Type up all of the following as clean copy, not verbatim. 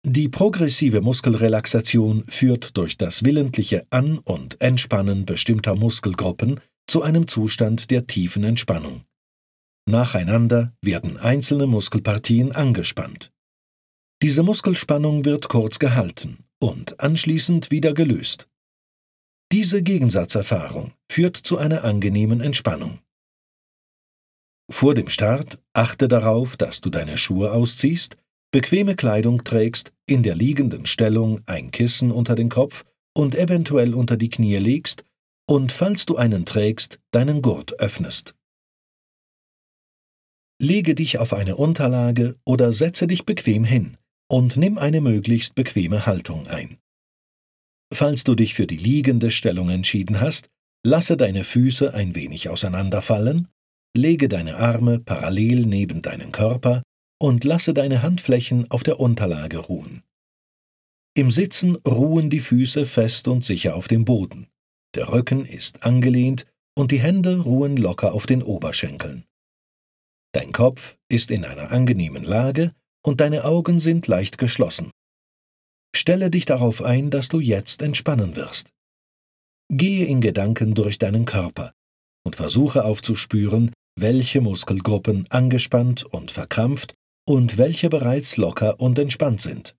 Die progressive Muskelrelaxation führt durch das willentliche An- und Entspannen bestimmter Muskelgruppen zu einem Zustand der tiefen Entspannung. Nacheinander werden einzelne Muskelpartien angespannt. Diese Muskelspannung wird kurz gehalten und anschließend wieder gelöst. Diese Gegensatzerfahrung führt zu einer angenehmen Entspannung. Vor dem Start achte darauf, dass du deine Schuhe ausziehst, bequeme Kleidung trägst, in der liegenden Stellung ein Kissen unter den Kopf und eventuell unter die Knie legst und, falls du einen trägst, deinen Gurt öffnest. Lege dich auf eine Unterlage oder setze dich bequem hin und nimm eine möglichst bequeme Haltung ein. Falls du dich für die liegende Stellung entschieden hast, lasse deine Füße ein wenig auseinanderfallen, lege deine Arme parallel neben deinen Körper und lasse deine Handflächen auf der Unterlage ruhen. Im Sitzen ruhen die Füße fest und sicher auf dem Boden. Der Rücken ist angelehnt und die Hände ruhen locker auf den Oberschenkeln. Dein Kopf ist in einer angenehmen Lage und deine Augen sind leicht geschlossen. Stelle dich darauf ein, dass du jetzt entspannen wirst. Gehe in Gedanken durch deinen Körper und versuche aufzuspüren, welche Muskelgruppen angespannt und verkrampft und welche bereits locker und entspannt sind.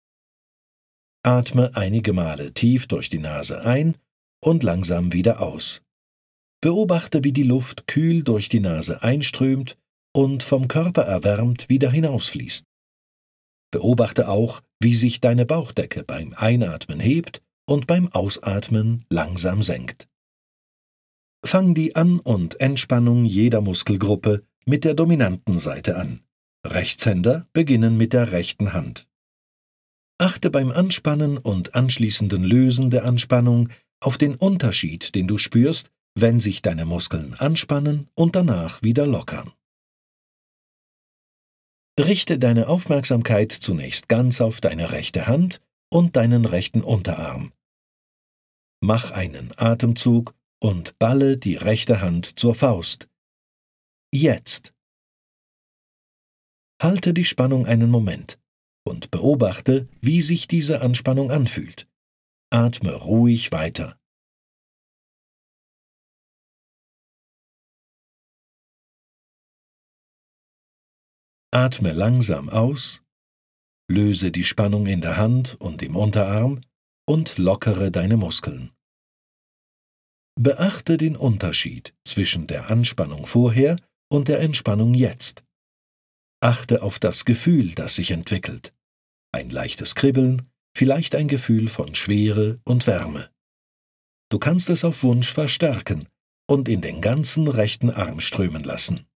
Atme einige Male tief durch die Nase ein und langsam wieder aus. Beobachte, wie die Luft kühl durch die Nase einströmt und vom Körper erwärmt wieder hinausfließt. Beobachte auch, wie sich deine Bauchdecke beim Einatmen hebt und beim Ausatmen langsam senkt. Fang die An- und Entspannung jeder Muskelgruppe mit der dominanten Seite an. Rechtshänder beginnen mit der rechten Hand. Achte beim Anspannen und anschließenden Lösen der Anspannung auf den Unterschied, den du spürst, wenn sich deine Muskeln anspannen und danach wieder lockern. Richte deine Aufmerksamkeit zunächst ganz auf deine rechte Hand und deinen rechten Unterarm. Mach einen Atemzug und balle die rechte Hand zur Faust. Jetzt. Halte die Spannung einen Moment und beobachte, wie sich diese Anspannung anfühlt. Atme ruhig weiter. Atme langsam aus, löse die Spannung in der Hand und im Unterarm und lockere deine Muskeln. Beachte den Unterschied zwischen der Anspannung vorher und der Entspannung jetzt. Achte auf das Gefühl, das sich entwickelt. Ein leichtes Kribbeln, vielleicht ein Gefühl von Schwere und Wärme. Du kannst es auf Wunsch verstärken und in den ganzen rechten Arm strömen lassen.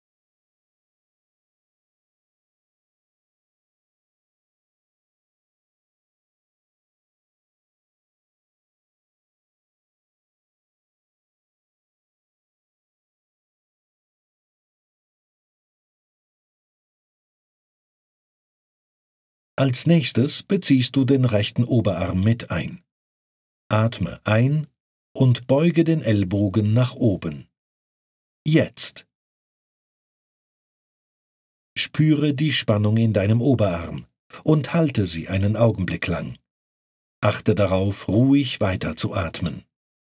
Als nächstes beziehst du den rechten Oberarm mit ein. Atme ein und beuge den Ellbogen nach oben. Jetzt. Spüre die Spannung in deinem Oberarm und halte sie einen Augenblick lang. Achte darauf, ruhig weiter zu atmen.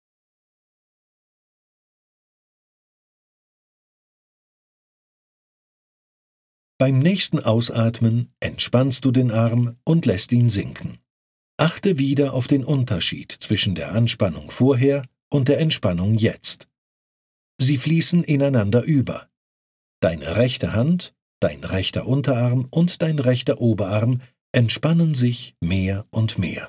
Beim nächsten Ausatmen entspannst du den Arm und lässt ihn sinken. Achte wieder auf den Unterschied zwischen der Anspannung vorher und der Entspannung jetzt. Sie fließen ineinander über. Deine rechte Hand, dein rechter Unterarm und dein rechter Oberarm entspannen sich mehr und mehr.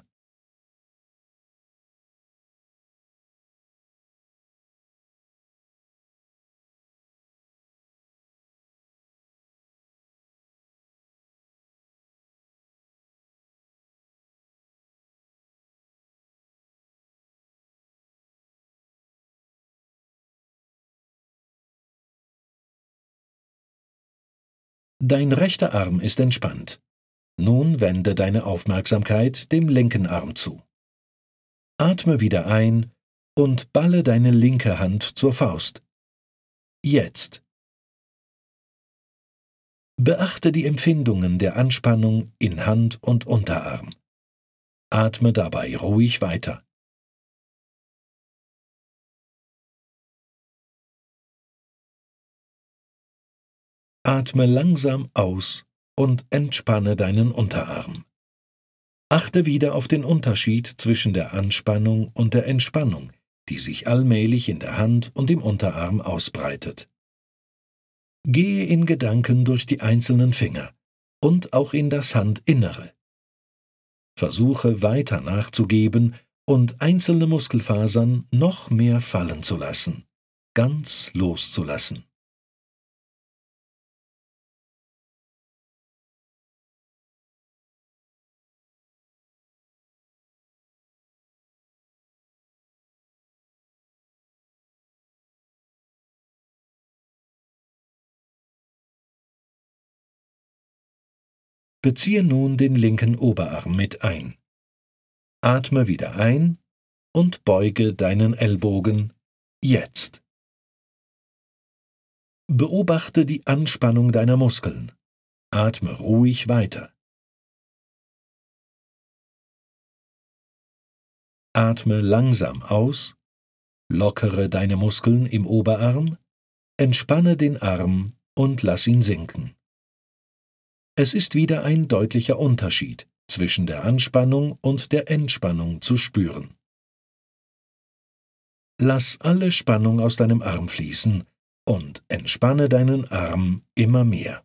Dein rechter Arm ist entspannt. Nun wende deine Aufmerksamkeit dem linken Arm zu. Atme wieder ein und balle deine linke Hand zur Faust. Jetzt. Beachte die Empfindungen der Anspannung in Hand und Unterarm. Atme dabei ruhig weiter. Atme langsam aus und entspanne deinen Unterarm. Achte wieder auf den Unterschied zwischen der Anspannung und der Entspannung, die sich allmählich in der Hand und im Unterarm ausbreitet. Gehe in Gedanken durch die einzelnen Finger und auch in das Handinnere. Versuche weiter nachzugeben und einzelne Muskelfasern noch mehr fallen zu lassen, ganz loszulassen. Beziehe nun den linken Oberarm mit ein. Atme wieder ein und beuge deinen Ellbogen jetzt. Beobachte die Anspannung deiner Muskeln. Atme ruhig weiter. Atme langsam aus, lockere deine Muskeln im Oberarm, entspanne den Arm und lass ihn sinken. Es ist wieder ein deutlicher Unterschied zwischen der Anspannung und der Entspannung zu spüren. Lass alle Spannung aus deinem Arm fließen und entspanne deinen Arm immer mehr.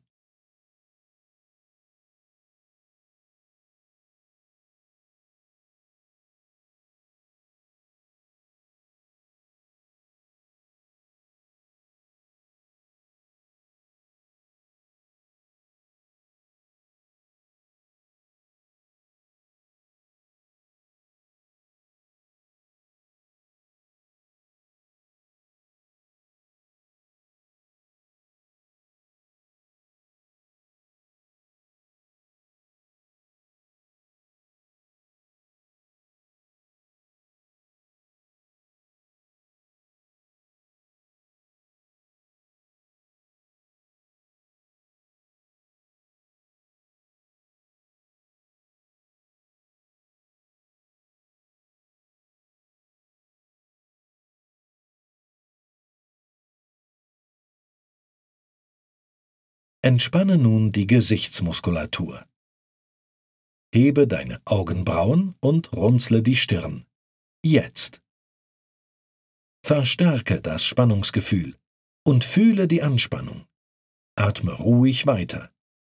Entspanne nun die Gesichtsmuskulatur. Hebe deine Augenbrauen und runzle die Stirn. Jetzt. Verstärke das Spannungsgefühl und fühle die Anspannung. Atme ruhig weiter.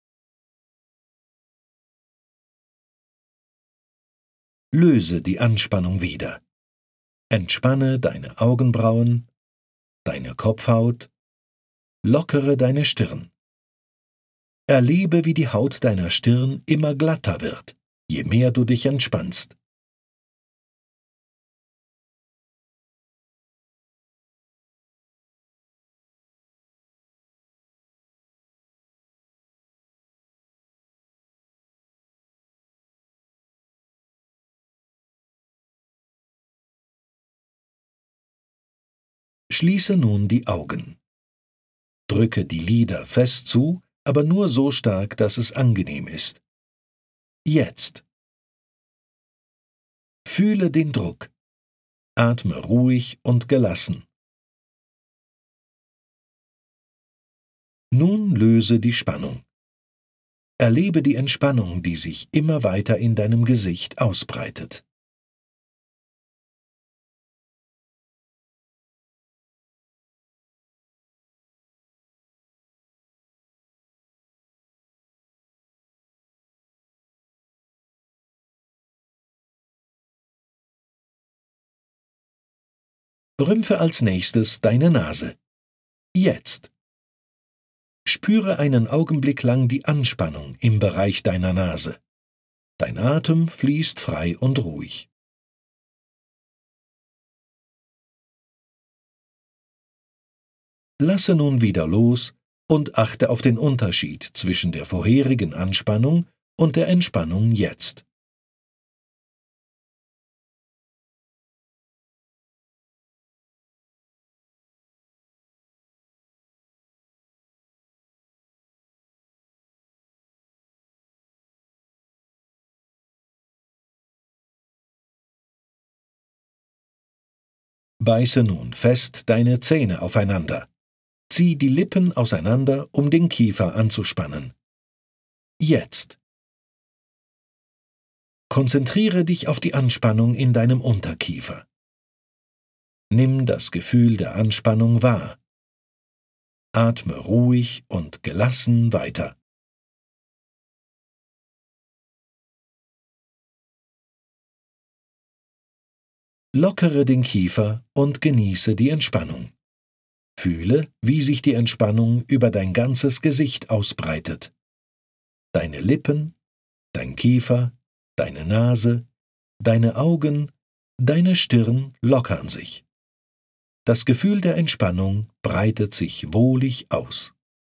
Löse die Anspannung wieder. Entspanne deine Augenbrauen, deine Kopfhaut, lockere deine Stirn. Erlebe, wie die Haut deiner Stirn immer glatter wird, je mehr du dich entspannst. Schließe nun die Augen. Drücke die Lider fest zu, aber nur so stark, dass es angenehm ist. Jetzt. Fühle den Druck. Atme ruhig und gelassen. Nun löse die Spannung. Erlebe die Entspannung, die sich immer weiter in deinem Gesicht ausbreitet. Rümpfe als nächstes deine Nase. Jetzt. Spüre einen Augenblick lang die Anspannung im Bereich deiner Nase. Dein Atem fließt frei und ruhig. Lasse nun wieder los und achte auf den Unterschied zwischen der vorherigen Anspannung und der Entspannung jetzt. Beiße nun fest deine Zähne aufeinander. Zieh die Lippen auseinander, um den Kiefer anzuspannen. Jetzt. Konzentriere dich auf die Anspannung in deinem Unterkiefer. Nimm das Gefühl der Anspannung wahr. Atme ruhig und gelassen weiter. Lockere den Kiefer und genieße die Entspannung. Fühle, wie sich die Entspannung über dein ganzes Gesicht ausbreitet. Deine Lippen, dein Kiefer, deine Nase, deine Augen, deine Stirn lockern sich. Das Gefühl der Entspannung breitet sich wohlig aus.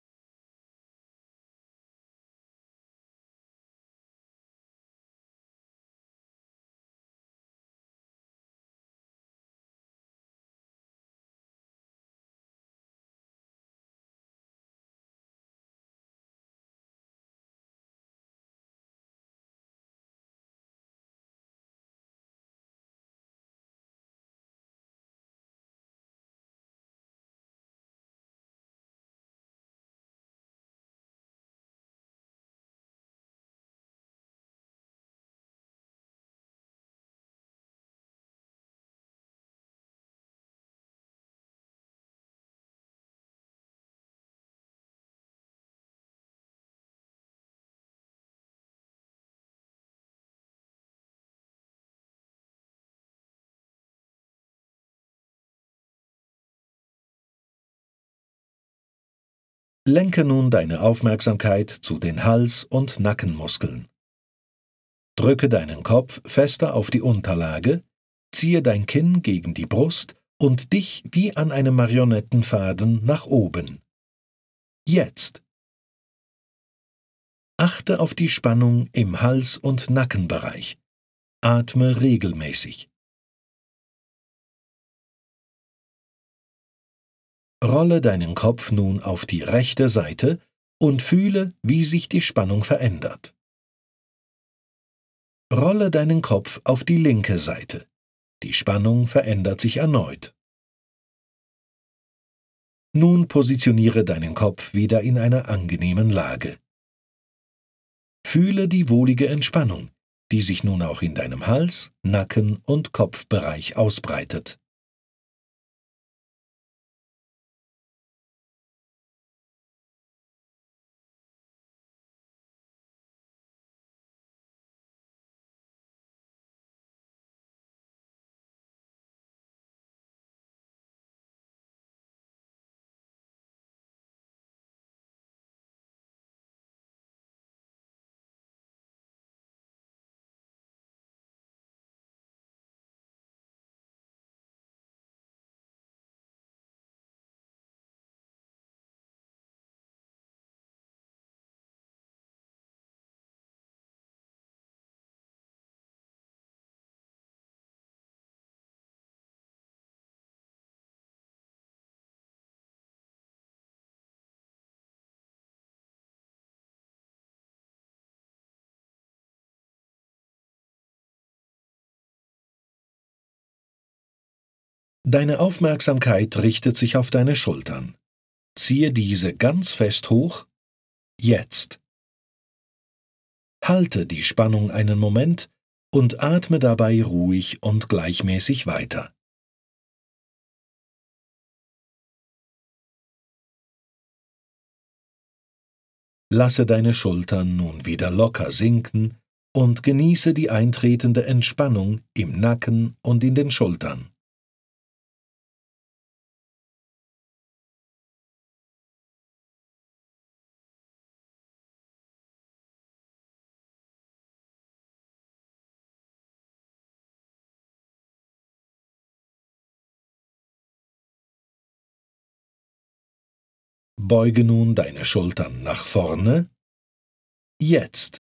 Lenke nun deine Aufmerksamkeit zu den Hals- und Nackenmuskeln. Drücke deinen Kopf fester auf die Unterlage, ziehe dein Kinn gegen die Brust und dich wie an einem Marionettenfaden nach oben. Jetzt. Achte auf die Spannung im Hals- und Nackenbereich. Atme regelmäßig. Rolle deinen Kopf nun auf die rechte Seite und fühle, wie sich die Spannung verändert. Rolle deinen Kopf auf die linke Seite. Die Spannung verändert sich erneut. Nun positioniere deinen Kopf wieder in einer angenehmen Lage. Fühle die wohlige Entspannung, die sich nun auch in deinem Hals-, Nacken- und Kopfbereich ausbreitet. Deine Aufmerksamkeit richtet sich auf deine Schultern. Ziehe diese ganz fest hoch. Jetzt. Halte die Spannung einen Moment und atme dabei ruhig und gleichmäßig weiter. Lasse deine Schultern nun wieder locker sinken und genieße die eintretende Entspannung im Nacken und in den Schultern. Beuge nun deine Schultern nach vorne. Jetzt.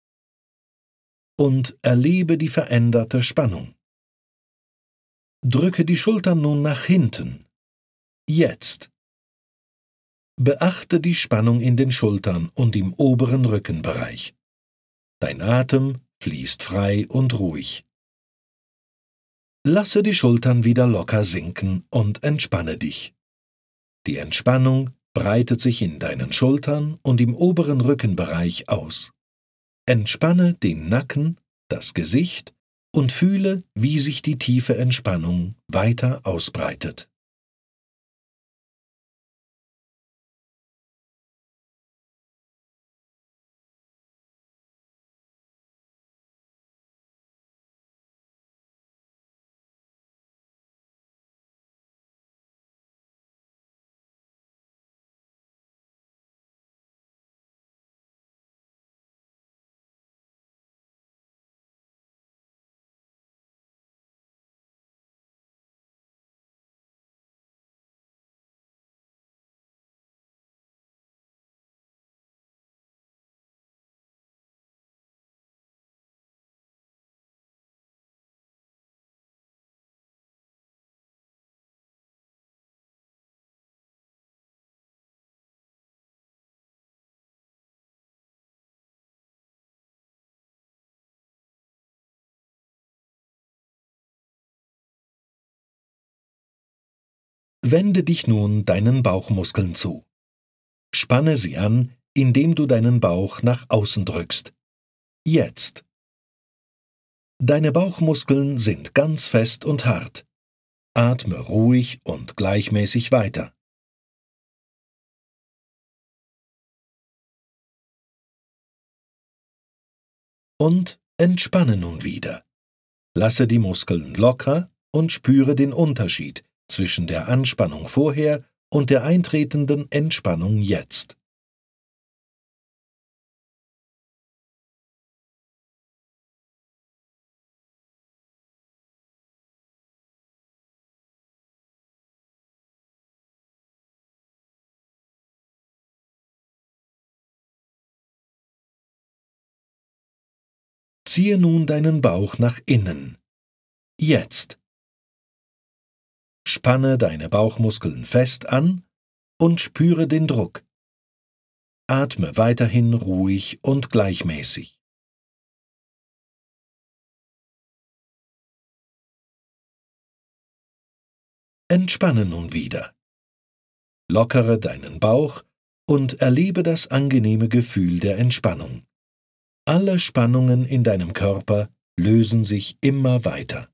Und erlebe die veränderte Spannung. Drücke die Schultern nun nach hinten. Jetzt. Beachte die Spannung in den Schultern und im oberen Rückenbereich. Dein Atem fließt frei und ruhig. Lasse die Schultern wieder locker sinken und entspanne dich. Die Entspannung breitet sich in deinen Schultern und im oberen Rückenbereich aus. Entspanne den Nacken, das Gesicht und fühle, wie sich die tiefe Entspannung weiter ausbreitet. Wende dich nun deinen Bauchmuskeln zu. Spanne sie an, indem du deinen Bauch nach außen drückst. Jetzt. Deine Bauchmuskeln sind ganz fest und hart. Atme ruhig und gleichmäßig weiter. Und entspanne nun wieder. Lasse die Muskeln locker und spüre den Unterschied zwischen der Anspannung vorher und der eintretenden Entspannung jetzt. Ziehe nun deinen Bauch nach innen. Jetzt. Spanne deine Bauchmuskeln fest an und spüre den Druck. Atme weiterhin ruhig und gleichmäßig. Entspanne nun wieder. Lockere deinen Bauch und erlebe das angenehme Gefühl der Entspannung. Alle Spannungen in deinem Körper lösen sich immer weiter.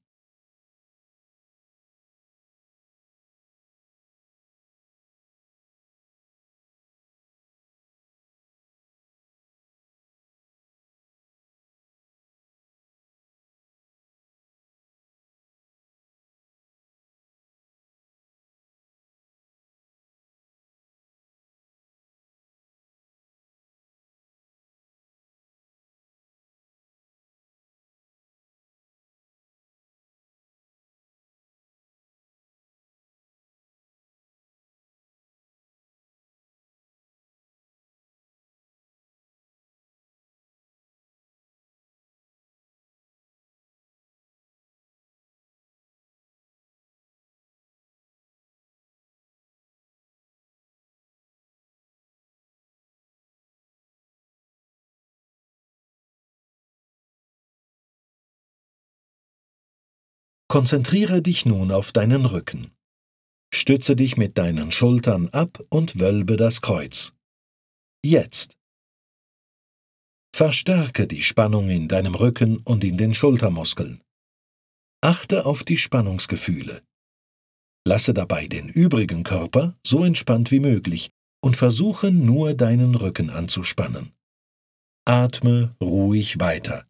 Konzentriere dich nun auf deinen Rücken. Stütze dich mit deinen Schultern ab und wölbe das Kreuz. Jetzt. Verstärke die Spannung in deinem Rücken und in den Schultermuskeln. Achte auf die Spannungsgefühle. Lasse dabei den übrigen Körper so entspannt wie möglich und versuche nur deinen Rücken anzuspannen. Atme ruhig weiter.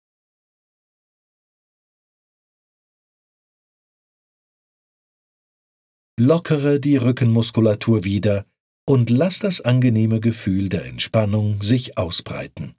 Lockere die Rückenmuskulatur wieder und lass das angenehme Gefühl der Entspannung sich ausbreiten.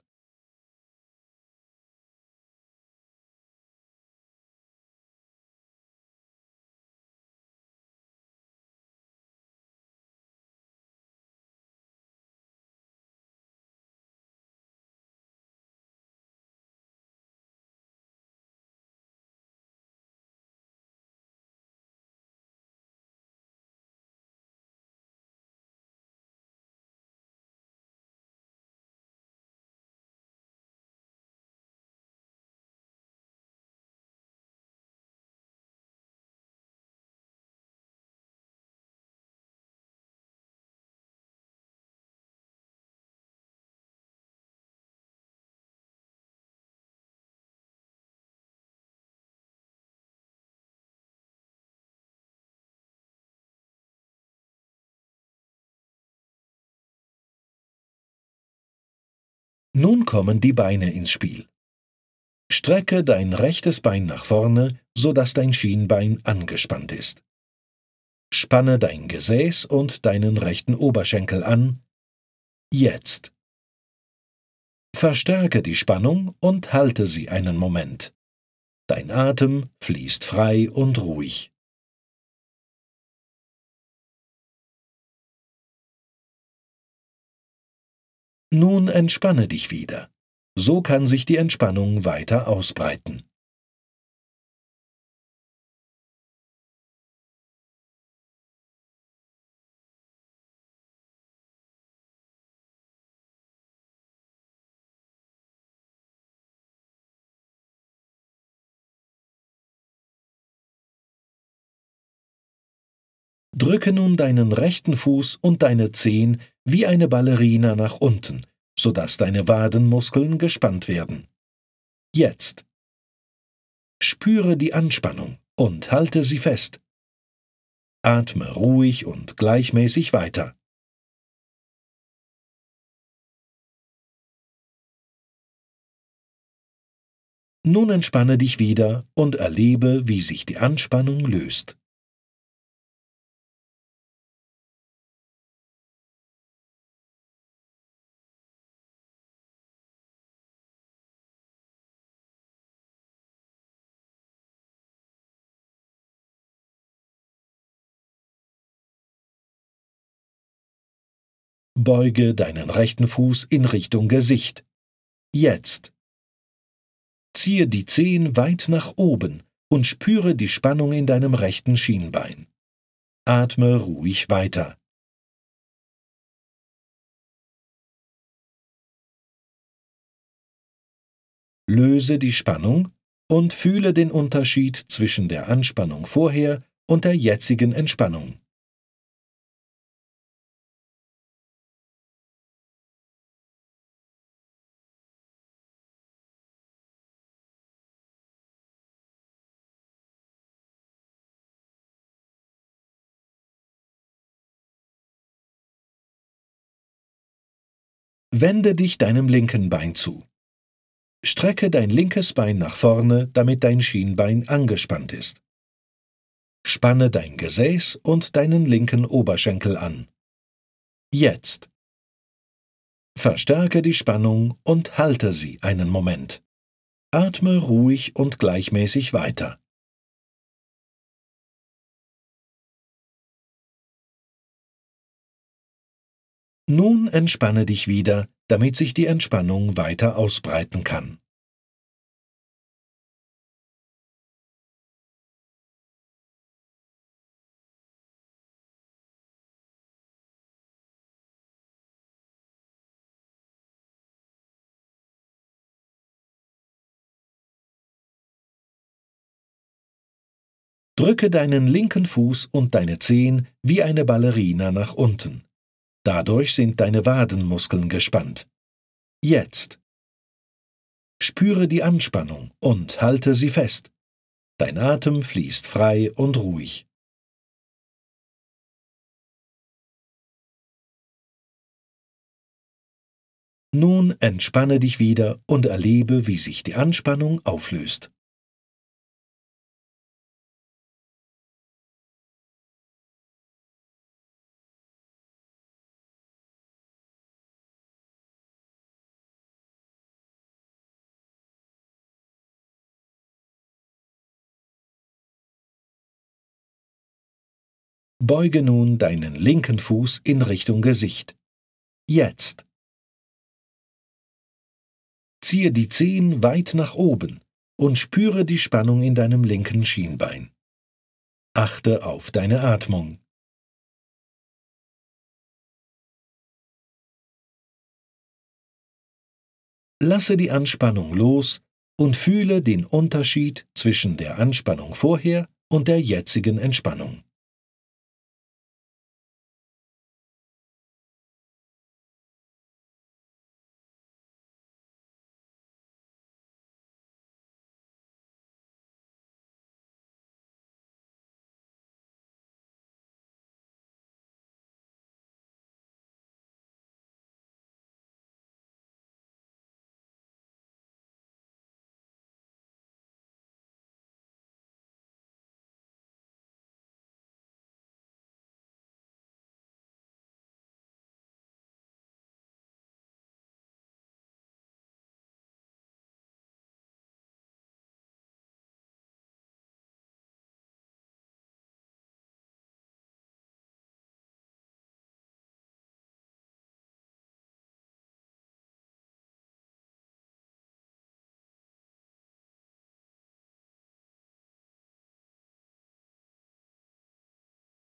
Nun kommen die Beine ins Spiel. Strecke dein rechtes Bein nach vorne, sodass dein Schienbein angespannt ist. Spanne dein Gesäß und deinen rechten Oberschenkel an. Jetzt. Verstärke die Spannung und halte sie einen Moment. Dein Atem fließt frei und ruhig. Nun entspanne dich wieder. So kann sich die Entspannung weiter ausbreiten. Drücke nun deinen rechten Fuß und deine Zehen wie eine Ballerina nach unten, sodass deine Wadenmuskeln gespannt werden. Jetzt. Spüre die Anspannung und halte sie fest. Atme ruhig und gleichmäßig weiter. Nun entspanne dich wieder und erlebe, wie sich die Anspannung löst. Beuge deinen rechten Fuß in Richtung Gesicht. Jetzt. Ziehe die Zehen weit nach oben und spüre die Spannung in deinem rechten Schienbein. Atme ruhig weiter. Löse die Spannung und fühle den Unterschied zwischen der Anspannung vorher und der jetzigen Entspannung. Wende dich deinem linken Bein zu. Strecke dein linkes Bein nach vorne, damit dein Schienbein angespannt ist. Spanne dein Gesäß und deinen linken Oberschenkel an. Jetzt. Verstärke die Spannung und halte sie einen Moment. Atme ruhig und gleichmäßig weiter. Nun entspanne dich wieder, damit sich die Entspannung weiter ausbreiten kann. Drücke deinen linken Fuß und deine Zehen wie eine Ballerina nach unten. Dadurch sind deine Wadenmuskeln gespannt. Jetzt. Spüre die Anspannung und halte sie fest. Dein Atem fließt frei und ruhig. Nun entspanne dich wieder und erlebe, wie sich die Anspannung auflöst. Beuge nun deinen linken Fuß in Richtung Gesicht. Jetzt. Ziehe die Zehen weit nach oben und spüre die Spannung in deinem linken Schienbein. Achte auf deine Atmung. Lasse die Anspannung los und fühle den Unterschied zwischen der Anspannung vorher und der jetzigen Entspannung.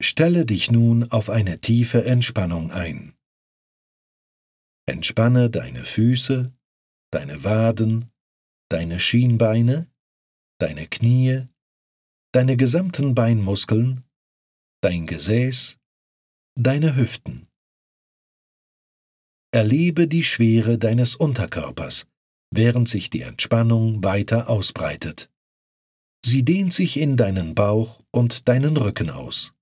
Stelle dich nun auf eine tiefe Entspannung ein. Entspanne deine Füße, deine Waden, deine Schienbeine, deine Knie, deine gesamten Beinmuskeln, dein Gesäß, deine Hüften. Erlebe die Schwere deines Unterkörpers, während sich die Entspannung weiter ausbreitet. Sie dehnt sich in deinen Bauch und deinen Rücken aus.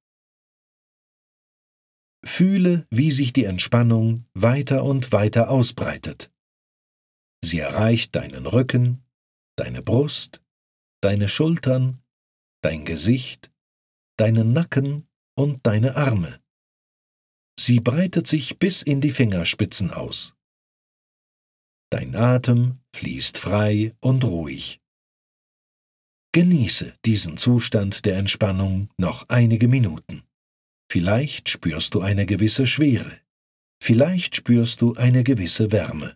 Fühle, wie sich die Entspannung weiter und weiter ausbreitet. Sie erreicht deinen Rücken, deine Brust, deine Schultern, dein Gesicht, deinen Nacken und deine Arme. Sie breitet sich bis in die Fingerspitzen aus. Dein Atem fließt frei und ruhig. Genieße diesen Zustand der Entspannung noch einige Minuten. Vielleicht spürst du eine gewisse Schwere. Vielleicht spürst du eine gewisse Wärme.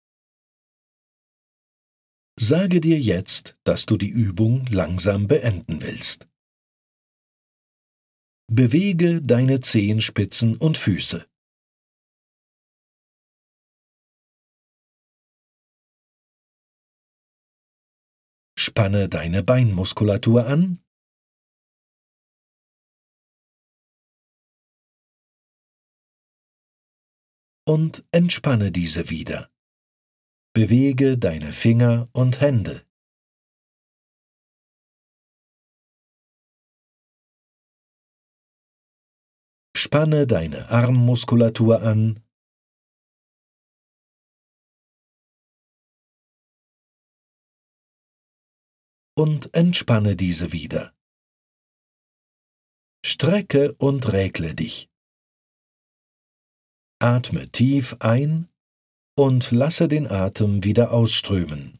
Sage dir jetzt, dass du die Übung langsam beenden willst. Bewege deine Zehenspitzen und Füße. Spanne deine Beinmuskulatur an. Und entspanne diese wieder. Bewege deine Finger und Hände. Spanne deine Armmuskulatur an. Und entspanne diese wieder. Strecke und regle dich. Atme tief ein und lasse den Atem wieder ausströmen.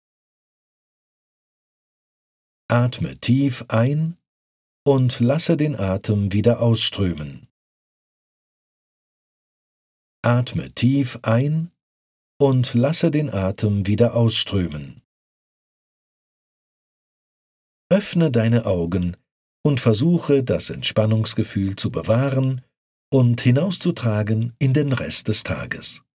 Atme tief ein und lasse den Atem wieder ausströmen. Atme tief ein und lasse den Atem wieder ausströmen. Öffne deine Augen und versuche, das Entspannungsgefühl zu bewahren und hinauszutragen in den Rest des Tages.